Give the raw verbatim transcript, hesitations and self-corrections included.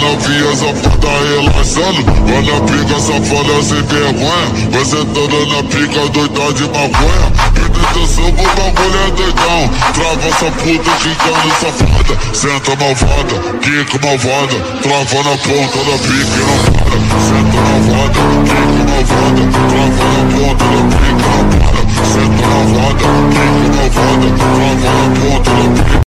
novinha safada relaxando. Olha a pica safada sem vergonha. Você toda na pica doida de maconha. Presta atenção que o bagulho é doidão. Trava essa puta quicando safada. Senta malvada, quica malvada. Trava na ponta da pica e não para. Senta malvada, quica malvada. Trava na ponta da pica e não para. Senta malvada, quica malvada. Trava na ponta da pica.